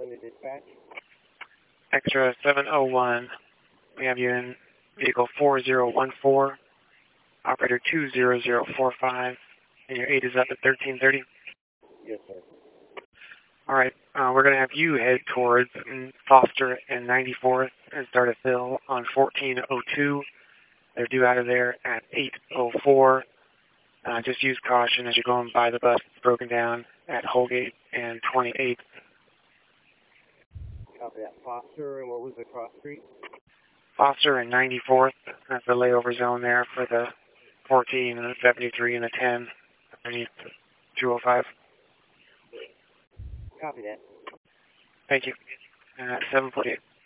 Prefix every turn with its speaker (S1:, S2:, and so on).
S1: 701 to dispatch.
S2: Extra 701. We have you in vehicle 4014, operator 20045, and your 8 is up at 1330.
S1: Yes, sir.
S2: All right, we're going to have you head towards Foster and 94th and start a fill on 1402. They're due out of there at 8:04. Just use caution as you're going by the bus. It's broken down at Holgate and 28th.
S1: Copy that. Foster, and what was the cross street?
S2: Foster and 94th. That's the layover zone there for the 14 and the 73 and the 10 underneath 205.
S1: Copy that.
S2: Thank you. 748.